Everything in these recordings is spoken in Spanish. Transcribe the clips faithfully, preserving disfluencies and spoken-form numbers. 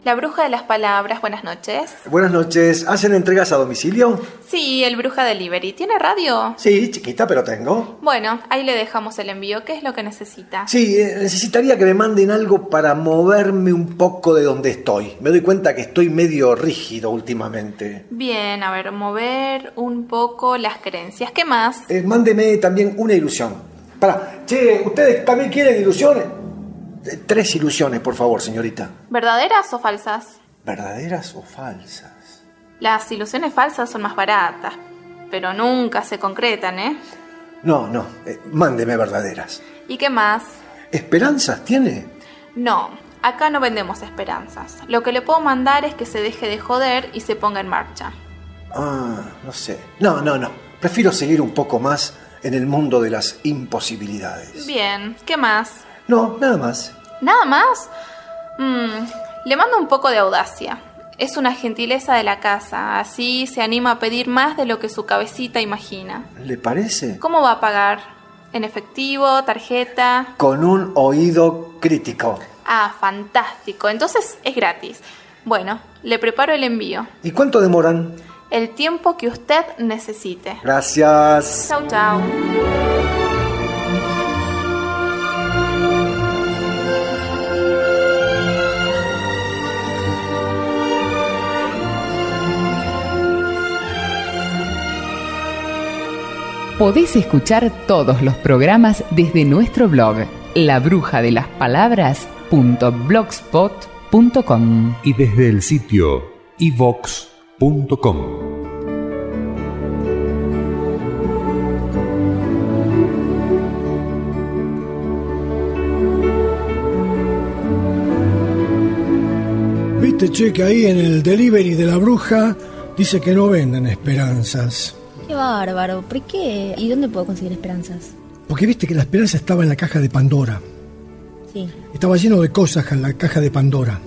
La Bruja de las Palabras, buenas noches. Buenas noches. ¿Hacen entregas a domicilio? Sí, el Bruja Delivery. ¿Tiene radio? Sí, chiquita, pero tengo. Bueno, ahí le dejamos el envío. ¿Qué es lo que necesita? Sí, eh, necesitaría que me manden algo para moverme un poco de donde estoy. Me doy cuenta que estoy medio rígido últimamente. Bien, a ver, mover un poco las creencias. ¿Qué más? Eh, mándeme también una ilusión. Pará, che, ¿ustedes también quieren ilusiones? Tres ilusiones, por favor, señorita. ¿Verdaderas o falsas? ¿Verdaderas o falsas? Las ilusiones falsas son más baratas, pero nunca se concretan, ¿eh? No, no, eh, mándeme verdaderas. ¿Y qué más? ¿Esperanzas tiene? No, acá no vendemos esperanzas. Lo que le puedo mandar es que se deje de joder y se ponga en marcha. Ah, no sé. No, no, no. Prefiero seguir un poco más en el mundo de las imposibilidades. Bien, ¿qué más? No, nada más. ¿Nada más? Mm, le mando un poco de audacia. Es una gentileza de la casa, así se anima a pedir más de lo que su cabecita imagina. ¿Le parece? ¿Cómo va a pagar? ¿En efectivo? ¿Tarjeta? Con un oído crítico. Ah, fantástico. Entonces es gratis. Bueno, le preparo el envío. ¿Y cuánto demoran? El tiempo que usted necesite. Gracias. Chau, chau. Podés escuchar todos los programas desde nuestro blog, la bruja de las palabras punto blogspot punto com y desde el sitio i vox punto com. Viste, che, que ahí en el delivery de la bruja dice que no venden esperanzas. Qué bárbaro, ¿por qué? ¿Y dónde puedo conseguir esperanzas? Porque viste que la esperanza estaba en la caja de Pandora. Sí. Estaba lleno de cosas en la caja de Pandora.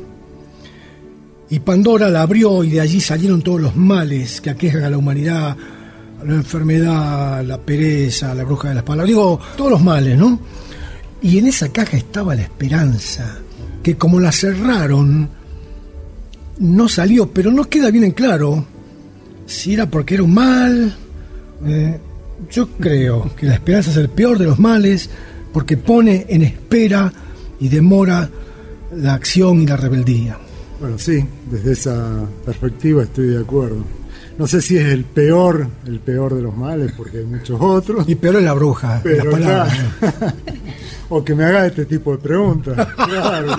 Y Pandora la abrió y de allí salieron todos los males que aquejan a la humanidad, la enfermedad, la pereza, la bruja de las palabras. Digo, todos los males, ¿no? Y en esa caja estaba la esperanza, que como la cerraron, no salió, pero no queda bien en claro si era porque era un mal. Eh, yo creo que la esperanza es el peor de los males porque pone en espera y demora la acción y la rebeldía. Bueno, sí, desde esa perspectiva estoy de acuerdo. No sé si es el peor, el peor de los males, porque hay muchos otros. Y peor es la bruja, pero la palabra. Claro. O que me haga este tipo de preguntas. Claro.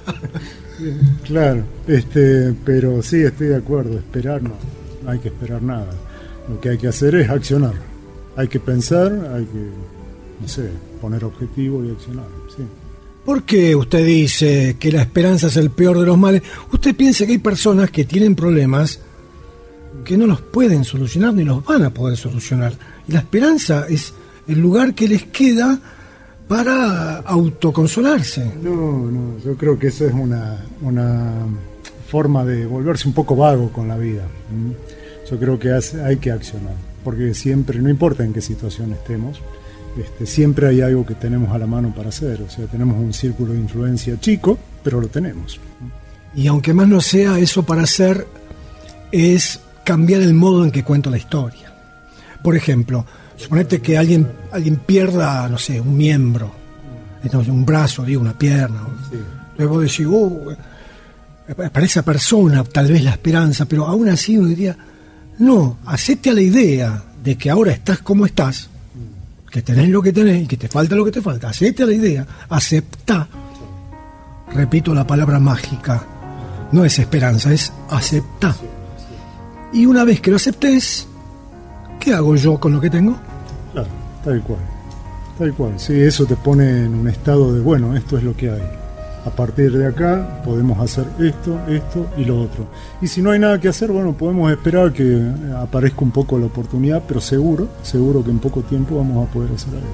Claro, este, pero sí, estoy de acuerdo. Esperar no, no hay que esperar nada. Lo que hay que hacer es accionar. Hay que pensar, hay que, no sé, poner objetivo y accionar. Sí. ¿Por qué usted dice que la esperanza es el peor de los males? Usted piensa que hay personas que tienen problemas que no los pueden solucionar ni los van a poder solucionar. Y la esperanza es el lugar que les queda para autoconsolarse. No, no, yo creo que esa es una, una forma de volverse un poco vago con la vida. Yo creo que hay que accionar, porque siempre, no importa en qué situación estemos, este, siempre hay algo que tenemos a la mano para hacer. O sea, tenemos un círculo de influencia chico, pero lo tenemos. Y aunque más no sea, eso para hacer es cambiar el modo en que cuento la historia. Por ejemplo, suponete que alguien, alguien pierda, no sé, un miembro, entonces un brazo, digo, una pierna. Sí. Luego decís, oh, para esa persona tal vez la esperanza, pero aún así uno diría, no, hacete a la idea de que ahora estás como estás, que tenés lo que tenés y que te falta lo que te falta. Hacete a la idea, aceptá. Repito la palabra mágica, no es esperanza, es aceptá. Y una vez que lo aceptes, ¿qué hago yo con lo que tengo? Claro, tal cual, tal cual. Sí, eso te pone en un estado de, bueno, esto es lo que hay. A partir de acá podemos hacer esto, esto y lo otro. Y si no hay nada que hacer, bueno, podemos esperar que aparezca un poco la oportunidad, pero seguro, seguro que en poco tiempo vamos a poder hacer algo.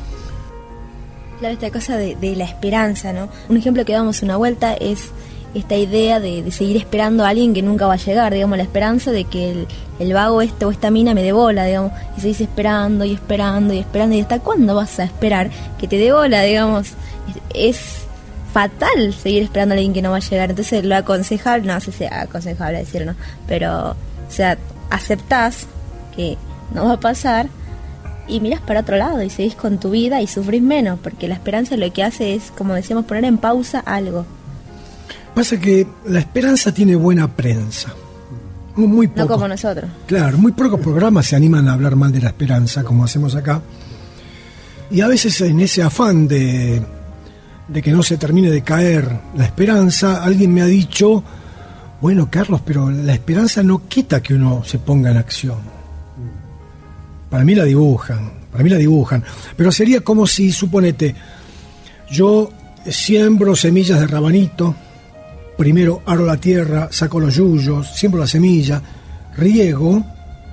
Claro, esta cosa de, de la esperanza, ¿no? Un ejemplo que damos una vuelta es esta idea de, de seguir esperando a alguien que nunca va a llegar, digamos, la esperanza de que el, el vago este o esta mina me dé bola, digamos, y seguís esperando y esperando y esperando, y ¿hasta cuándo vas a esperar que te dé bola, digamos? Es, es fatal seguir esperando a alguien que no va a llegar. Entonces lo aconsejable, no sé si es aconsejable decirlo, ¿no? Pero, o sea, aceptás que no va a pasar y miras para otro lado y seguís con tu vida y sufrís menos, porque la esperanza lo que hace es, como decíamos, poner en pausa algo. Pasa que la esperanza tiene buena prensa. Muy pocos, no como nosotros. Claro, muy pocos programas se animan a hablar mal de la esperanza, como hacemos acá. Y a veces en ese afán de, de que no se termine de caer la esperanza, alguien me ha dicho, bueno, Carlos, pero la esperanza no quita que uno se ponga en acción. Para mí la dibujan, para mí la dibujan. Pero sería como si, suponete, yo siembro semillas de rabanito, primero aro la tierra, saco los yuyos, siembro la semilla, riego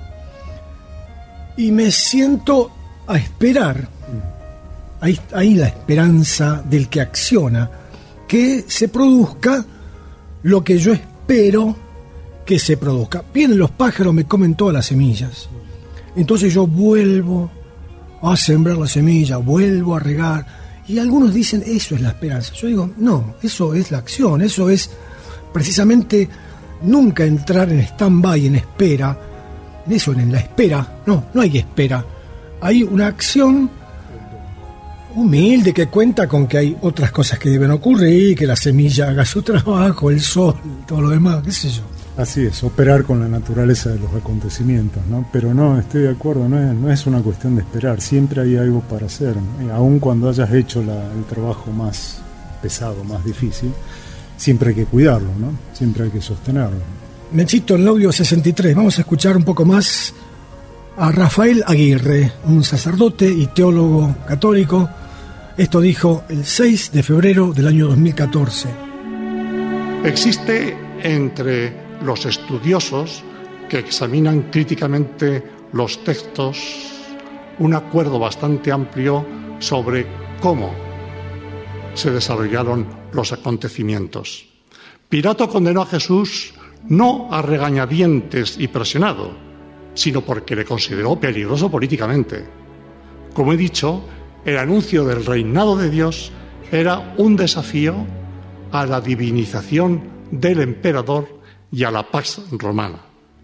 y me siento a esperar. Ahí, ahí la esperanza del que acciona, que se produzca lo que yo espero que se produzca. Vienen los pájaros, me comen todas las semillas. Entonces yo vuelvo a sembrar la semilla, vuelvo a regar. Y algunos dicen, eso es la esperanza. Yo digo, no, eso es la acción, eso es precisamente nunca entrar en stand-by, en espera. En eso, en la espera, no, no hay espera. Hay una acción humilde que cuenta con que hay otras cosas que deben ocurrir, que la semilla haga su trabajo, el sol, todo lo demás, qué sé yo. Así es, operar con la naturaleza de los acontecimientos, ¿no? Pero no, estoy de acuerdo, no es, no es una cuestión de esperar, siempre hay algo para hacer, ¿no? Aun cuando hayas hecho la, el trabajo más pesado, más difícil, siempre hay que cuidarlo, ¿no? Siempre hay que sostenerlo. Mechito, en el audio sesenta y tres, vamos a escuchar un poco más a Rafael Aguirre, un sacerdote y teólogo católico. Esto dijo el seis de febrero del año dos mil catorce. Existe entre los estudiosos que examinan críticamente los textos un acuerdo bastante amplio sobre cómo se desarrollaron los acontecimientos. Pilato condenó a Jesús no a regañadientes y presionado, sino porque le consideró peligroso políticamente. Como he dicho, el anuncio del reinado de Dios era un desafío a la divinización del emperador y a la pax romana.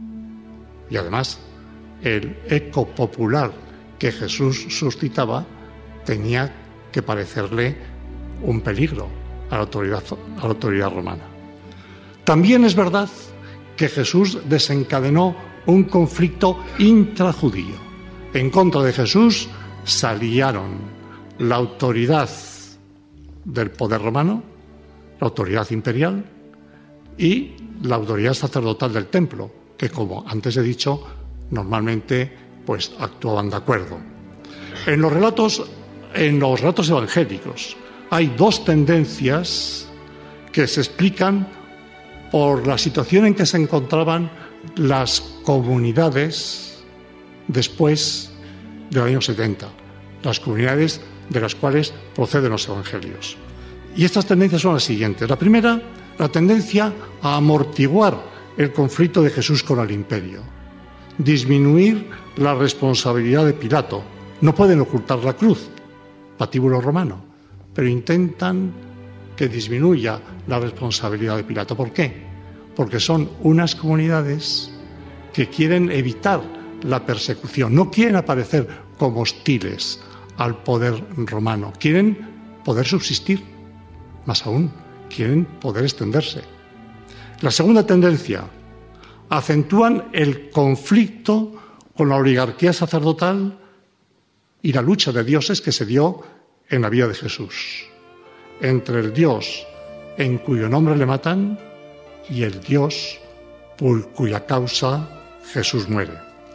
Y además, el eco popular que Jesús suscitaba tenía que parecerle un peligro a la autoridad, a la autoridad romana. También es verdad que Jesús desencadenó un conflicto intrajudío. En contra de Jesús se aliaron la autoridad del poder romano, la autoridad imperial y la autoridad sacerdotal del templo, que, como antes he dicho, normalmente pues actuaban de acuerdo. En los relatos, en los relatos evangélicos hay dos tendencias que se explican por la situación en que se encontraban las comunidades después del año setenta, las comunidades de las cuales proceden los evangelios. Y estas tendencias son las siguientes. La primera, la tendencia a amortiguar el conflicto de Jesús con el imperio, disminuir la responsabilidad de Pilato. No pueden ocultar la cruz, patíbulo romano, pero intentan que disminuya la responsabilidad de Pilato. ¿Por qué? Porque son unas comunidades que quieren evitar la persecución, no quieren aparecer como hostiles al poder romano, quieren poder subsistir, más aún, quieren poder extenderse. La segunda tendencia, acentúan el conflicto con la oligarquía sacerdotal y la lucha de dioses que se dio en la vida de Jesús, entre el Dios en cuyo nombre le matan y el Dios por cuya causa Jesús muere.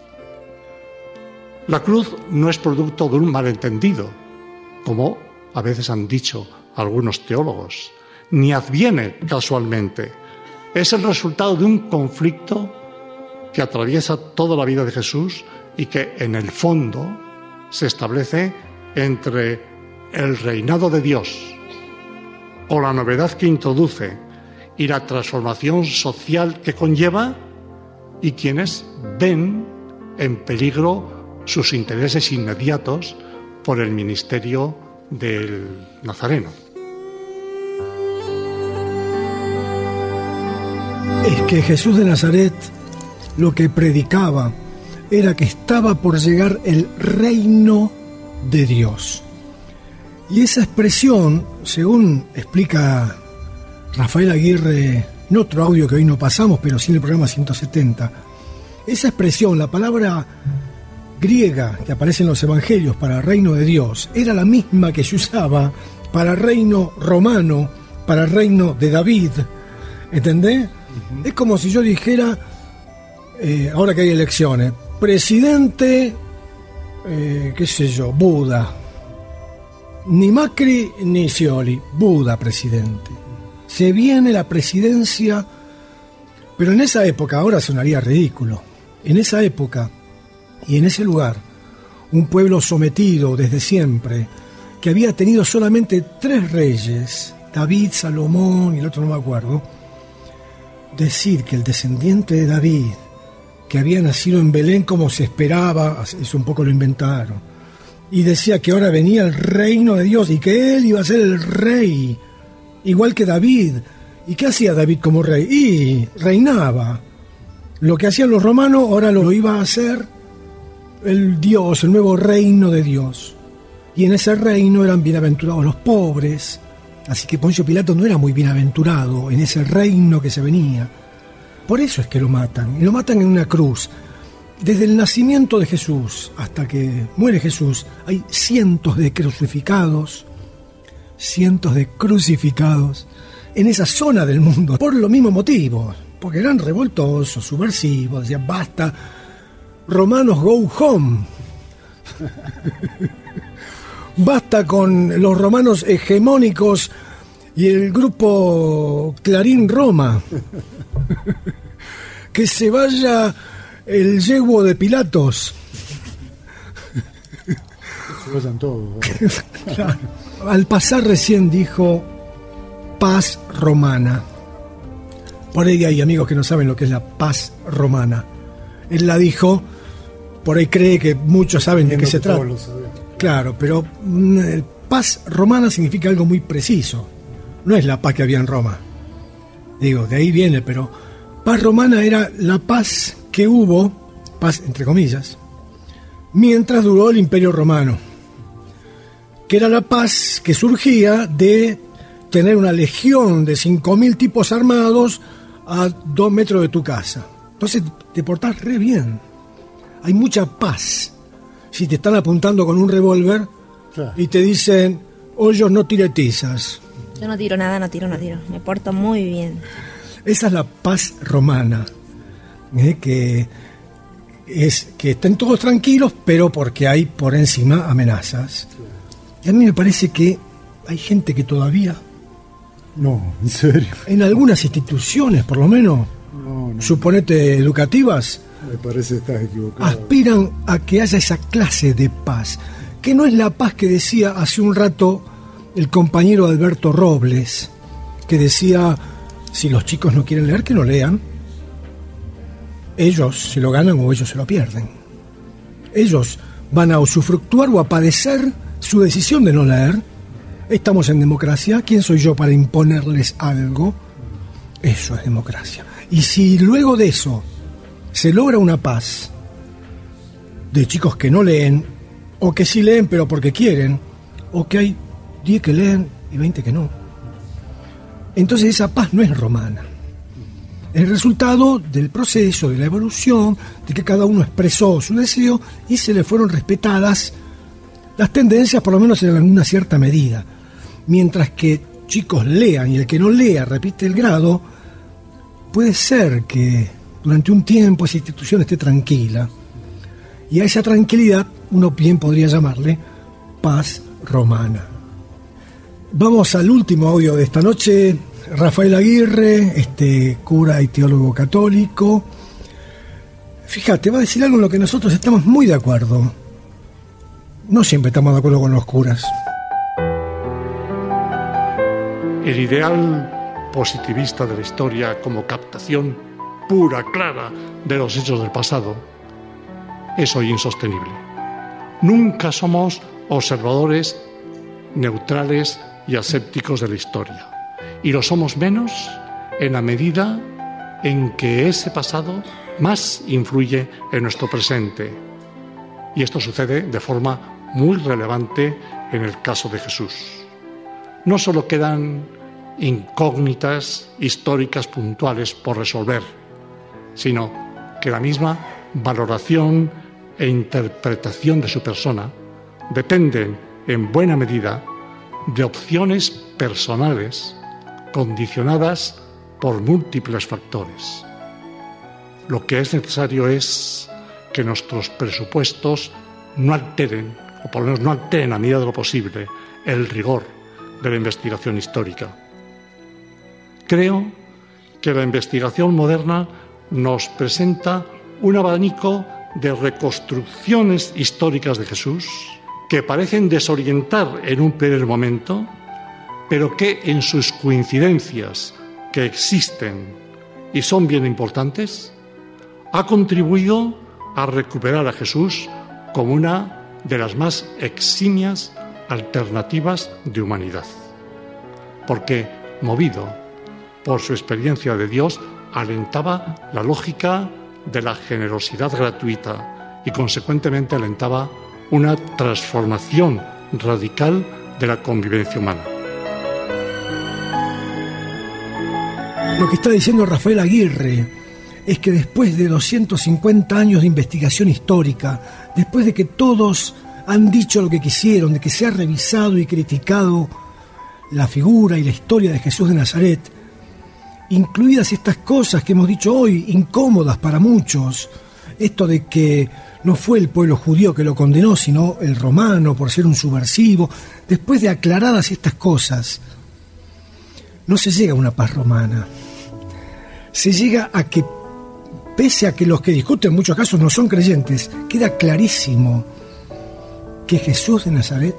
La cruz no es producto de un malentendido, como a veces han dicho algunos teólogos, ni adviene casualmente. Es el resultado de un conflicto que atraviesa toda la vida de Jesús y que en el fondo se establece entre el reinado de Dios o la novedad que introduce y la transformación social que conlleva y quienes ven en peligro sus intereses inmediatos por el ministerio del Nazareno. Es que Jesús de Nazaret lo que predicaba era que estaba por llegar el reino de Dios. Y esa expresión, según explica Rafael Aguirre en otro audio que hoy no pasamos, pero sí en el programa ciento setenta, esa expresión, la palabra griega que aparece en los evangelios para reino de Dios, era la misma que se usaba para reino romano, para el reino de David. ¿Entendés? Uh-huh. Es como si yo dijera, eh, ahora que hay elecciones, presidente, eh, qué sé yo, Buda. Ni Macri ni Scioli, Buda presidente. Se viene la presidencia, pero en esa época, ahora sonaría ridículo, en esa época y en ese lugar, un pueblo sometido desde siempre, que había tenido solamente tres reyes, David, Salomón y el otro no me acuerdo, decir que el descendiente de David, que había nacido en Belén como se esperaba, eso un poco lo inventaron, y decía que ahora venía el reino de Dios y que él iba a ser el rey, igual que David. ¿Y qué hacía David como rey? Y reinaba. Lo que hacían los romanos ahora lo iba a hacer el Dios, el nuevo reino de Dios. Y en ese reino eran bienaventurados los pobres. Así que Poncio Pilato no era muy bienaventurado en ese reino que se venía. Por eso es que lo matan. Y lo matan en una cruz. Desde el nacimiento de Jesús hasta que muere Jesús, hay cientos de crucificados, cientos de crucificados en esa zona del mundo, por los mismos motivos, porque eran revoltosos, subversivos, decían basta, romanos go home, basta con los romanos hegemónicos y el grupo Clarín Roma, que se vaya el yegüo de Pilatos. Se vayan todos. Claro. Al pasar recién dijo paz romana. Por ahí hay amigos que no saben lo que es la paz romana. Él la dijo, por ahí cree que muchos saben de qué se trata. Claro, pero paz romana significa algo muy preciso. No es la paz que había en Roma. Digo, de ahí viene, pero paz romana era la paz que hubo, paz entre comillas, mientras duró el Imperio Romano, que era la paz que surgía de tener una legión de cinco mil tipos armados a dos metros de tu casa. Entonces te portás re bien. Hay mucha paz. Si te están apuntando con un revólver, claro, y te dicen, hoyos no tire tizas. Yo no tiro nada, no tiro, no tiro. Me porto muy bien. Esa es la paz romana. ¿eh? Que es que estén todos tranquilos, pero porque hay por encima amenazas. Y a mí me parece que hay gente que todavía... No, en serio. En algunas instituciones, por lo menos, no, no, suponete educativas, me parece que estás equivocado, aspiran a que haya esa clase de paz, que no es la paz que decía hace un rato el compañero Alberto Robles, que decía, si los chicos no quieren leer, que no lean. Ellos se lo ganan o ellos se lo pierden. Ellos van a usufructuar o a padecer su decisión de no leer. Estamos en democracia. ¿Quién soy yo para imponerles algo? Eso es democracia. Y si luego de eso se logra una paz de chicos que no leen, o que sí leen pero porque quieren, o que hay diez que leen y veinte que no, entonces esa paz no es romana. El resultado del proceso, de la evolución, de que cada uno expresó su deseo y se le fueron respetadas las tendencias, por lo menos en una cierta medida. Mientras que chicos lean y el que no lea repite el grado, puede ser que durante un tiempo esa institución esté tranquila. Y a esa tranquilidad uno bien podría llamarle paz romana. Vamos al último audio de esta noche. Rafael Aguirre, este cura y teólogo católico. Fíjate, va a decir algo en lo que nosotros estamos muy de acuerdo. No siempre estamos de acuerdo con los curas. El ideal positivista de la historia como captación pura, clara, de los hechos del pasado es hoy insostenible. Nunca somos observadores neutrales y asépticos de la historia. Y lo somos menos en la medida en que ese pasado más influye en nuestro presente. Y esto sucede de forma muy relevante en el caso de Jesús. No solo quedan incógnitas históricas puntuales por resolver, sino que la misma valoración e interpretación de su persona dependen en buena medida de opciones personales condicionadas por múltiples factores. Lo que es necesario es que nuestros presupuestos no alteren, o por lo menos no alteren a medida de lo posible, el rigor de la investigación histórica. Creo que la investigación moderna nos presenta un abanico de reconstrucciones históricas de Jesús que parecen desorientar en un primer momento, pero que en sus coincidencias que existen y son bien importantes, ha contribuido a recuperar a Jesús como una de las más eximias alternativas de humanidad. Porque, movido por su experiencia de Dios, alentaba la lógica de la generosidad gratuita y, consecuentemente, alentaba una transformación radical de la convivencia humana. Lo que está diciendo Rafael Aguirre es que después de doscientos cincuenta años de investigación histórica, después de que todos han dicho lo que quisieron, de que se ha revisado y criticado la figura y la historia de Jesús de Nazaret, incluidas estas cosas que hemos dicho hoy, incómodas para muchos, esto de que no fue el pueblo judío que lo condenó, sino el romano por ser un subversivo, después de aclaradas estas cosas, no se llega a una paz romana. Se llega a que, pese a que los que discuten en muchos casos no son creyentes, queda clarísimo que Jesús de Nazaret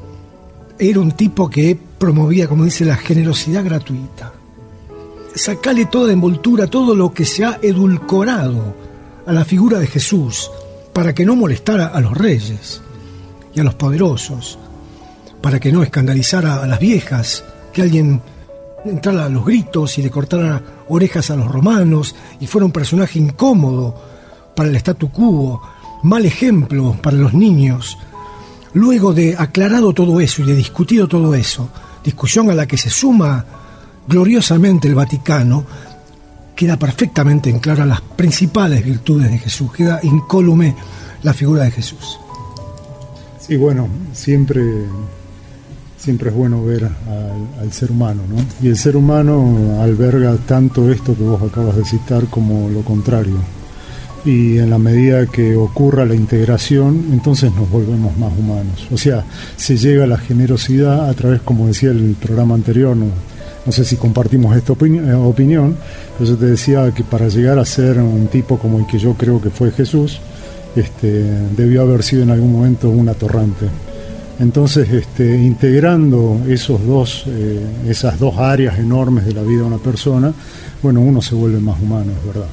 era un tipo que promovía, como dice, la generosidad gratuita. Sacale toda la envoltura, todo lo que se ha edulcorado a la figura de Jesús, para que no molestara a los reyes y a los poderosos, para que no escandalizara a las viejas, que alguien entrara a los gritos y le cortara orejas a los romanos y fuera un personaje incómodo para el statu quo, mal ejemplo para los niños. Luego de aclarado todo eso y de discutido todo eso, discusión a la que se suma gloriosamente el Vaticano, queda perfectamente en claro las principales virtudes de Jesús, queda incólume la figura de Jesús. Sí, bueno, siempre, siempre es bueno ver al, al ser humano, ¿no? Y el ser humano alberga tanto esto que vos acabas de citar como lo contrario. Y en la medida que ocurra la integración, entonces nos volvemos más humanos. O sea, se llega a la generosidad a través, como decía el programa anterior, ¿no? No sé si compartimos esta opini- opinión, pero yo te decía que para llegar a ser un tipo como el que yo creo que fue Jesús, este, debió haber sido en algún momento un atorrante. Entonces, este, integrando esos dos, eh, esas dos áreas enormes de la vida de una persona, bueno, uno se vuelve más humano, es verdad.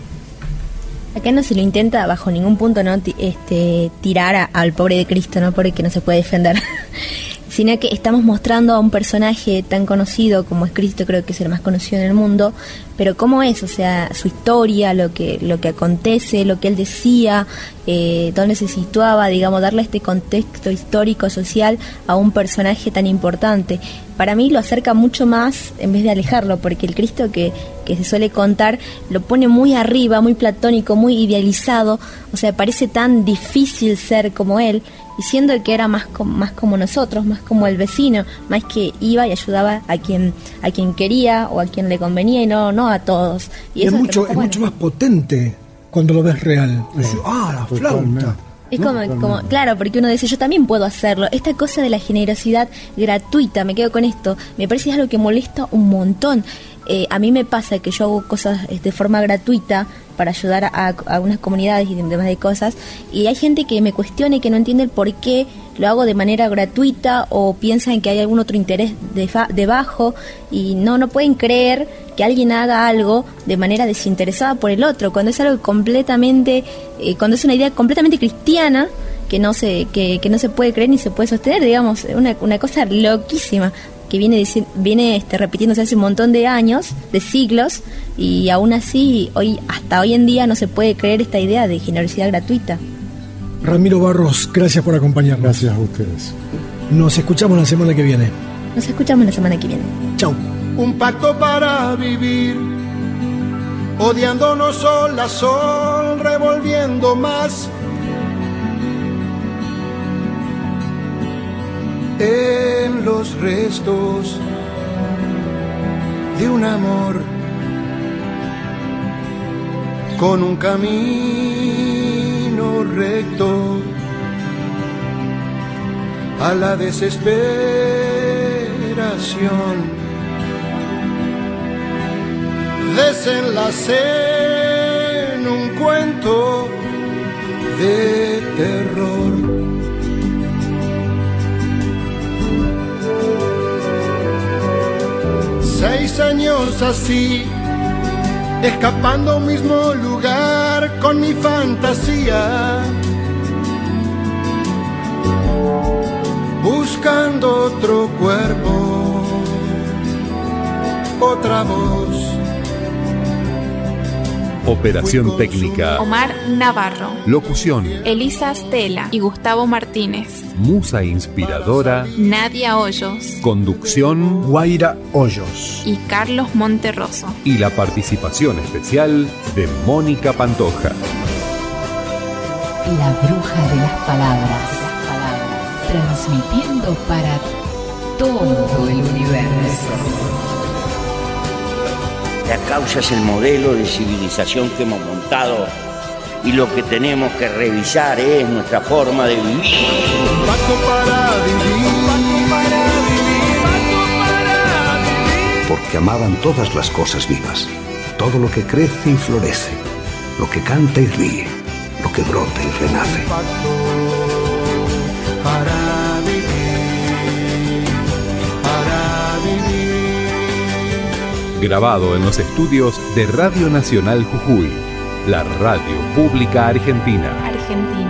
Acá no se lo intenta bajo ningún punto, ¿no? T- este, tirar a, al pobre de Cristo, ¿no? Porque no se puede defender. Sino que estamos mostrando a un personaje tan conocido como es Cristo, creo que es el más conocido en el mundo, pero cómo es, o sea, su historia, lo que lo que acontece, lo que él decía, eh, dónde se situaba, digamos, darle este contexto histórico, social a un personaje tan importante. Para mí lo acerca mucho más en vez de alejarlo, porque el Cristo que, que se suele contar lo pone muy arriba, muy platónico, muy idealizado, o sea, parece tan difícil ser como él, y siendo que era más como, más como nosotros, más como el vecino, más que iba y ayudaba a quien a quien quería o a quien le convenía y no no a todos. Y, y eso es mucho es bueno. mucho más potente cuando lo ves real. Sí. Ah, la flauta. Es ¿no? como, como, claro, porque uno dice, yo también puedo hacerlo. Esta cosa de la generosidad gratuita, me quedo con esto, me parece algo que molesta un montón. Eh, a mí me pasa que yo hago cosas de forma gratuita para ayudar a, a algunas comunidades y demás de cosas, y hay gente que me cuestiona y que no entiende el por qué lo hago de manera gratuita o piensan que hay algún otro interés defa- debajo y no, no pueden creer que alguien haga algo de manera desinteresada por el otro, cuando es algo completamente, eh, cuando es una idea completamente cristiana que no se que, que no se puede creer ni se puede sostener, digamos, una, una cosa loquísima. que viene, viene este, repitiéndose hace un montón de años, de siglos, y aún así, hoy hasta hoy en día no se puede creer esta idea de generosidad gratuita. Ramiro Barros, gracias por acompañarnos. Gracias a ustedes. Nos escuchamos la semana que viene. Nos escuchamos la semana que viene. Chau. Un pacto para vivir, odiándonos sol a sol, revolviendo más en los restos de un amor, con un camino recto a la desesperación. Desenlace en un cuento de terror. Seis años así, escapando a un mismo lugar con mi fantasía, buscando otro cuerpo, otra voz. Operación técnica. Omar Navarro. Locución. Elisa Stella y Gustavo Martínez. Musa inspiradora. Nadia Hoyos. Conducción. Guaira Hoyos. Y Carlos Monterroso. Y la participación especial de Mónica Pantoja. La bruja de las palabras. Transmitiendo para todo el universo. La causa es el modelo de civilización que hemos montado y lo que tenemos que revisar es nuestra forma de vivir. Pacto para vivir, pacto para vivir, pacto para vivir. Porque amaban todas las cosas vivas, todo lo que crece y florece, lo que canta y ríe, lo que brota y renace. Pacto para vivir, para vivir. Grabado en los estudios de Radio Nacional Jujuy, la radio pública argentina. Argentina.